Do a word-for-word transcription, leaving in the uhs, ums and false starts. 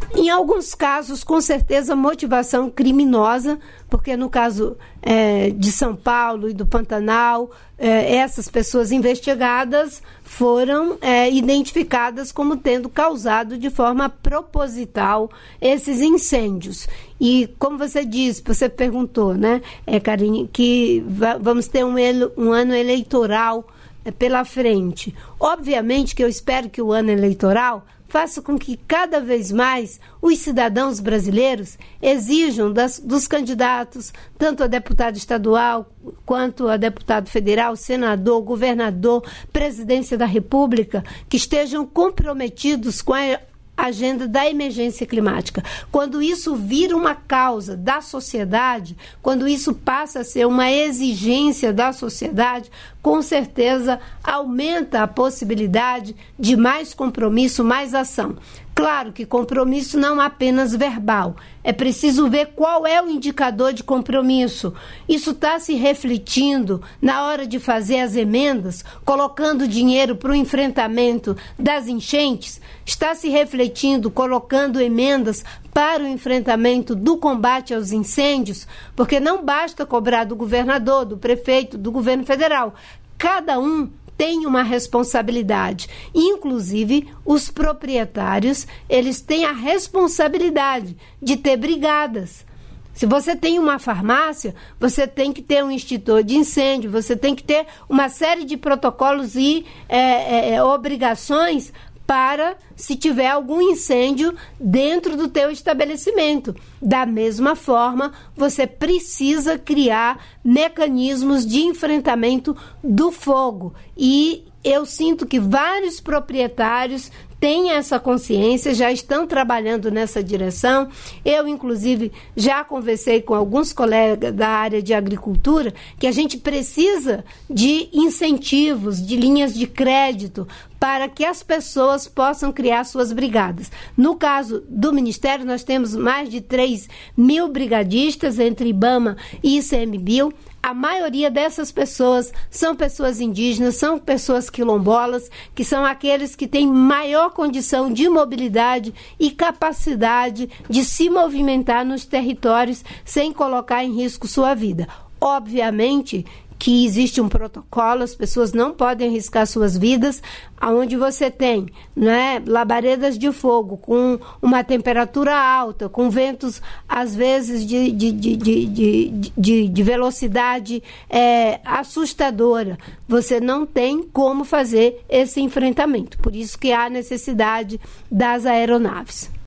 Em alguns casos, com certeza, motivação criminosa, porque no caso é, de São Paulo e do Pantanal, é, essas pessoas investigadas foram é, identificadas como tendo causado de forma proposital esses incêndios. E como você disse, você perguntou, né, é, Karine, que va- vamos ter um, ele- um ano eleitoral é, pela frente. Obviamente que eu espero que o ano eleitoral faça com que cada vez mais os cidadãos brasileiros exijam das, dos candidatos, tanto a deputado estadual, quanto a deputado federal, senador, governador, presidência da República, que estejam comprometidos com a agenda da emergência climática. Quando isso vira uma causa da sociedade, quando isso passa a ser uma exigência da sociedade, com certeza aumenta a possibilidade de mais compromisso, mais ação. Claro que compromisso não é apenas verbal. É preciso ver qual é o indicador de compromisso. Isso está se refletindo na hora de fazer as emendas, colocando dinheiro para o enfrentamento das enchentes? Está se refletindo, colocando emendas para o enfrentamento do combate aos incêndios? Porque não basta cobrar do governador, do prefeito, do governo federal. Cada um tem uma responsabilidade. Inclusive, os proprietários, eles têm a responsabilidade de ter brigadas. Se você tem uma farmácia, você tem que ter um extintor de incêndio, você tem que ter uma série de protocolos e é, é, obrigações para se tiver algum incêndio dentro do teu estabelecimento. Da mesma forma, você precisa criar mecanismos de enfrentamento do fogo. E eu sinto que vários proprietários têm essa consciência, já estão trabalhando nessa direção. Eu, inclusive, já conversei com alguns colegas da área de agricultura que a gente precisa de incentivos, de linhas de crédito para que as pessoas possam criar suas brigadas. No caso do Ministério, nós temos mais de três mil brigadistas entre IBAMA e ICMBio. A maioria dessas pessoas são pessoas indígenas, são pessoas quilombolas, que são aqueles que têm maior condição de mobilidade e capacidade de se movimentar nos territórios sem colocar em risco sua vida. Obviamente que existe um protocolo, as pessoas não podem arriscar suas vidas, onde você tem, né, labaredas de fogo com uma temperatura alta, com ventos, às vezes, de, de, de, de, de, de, de velocidade é, assustadora. Você não tem como fazer esse enfrentamento. Por isso que há necessidade das aeronaves.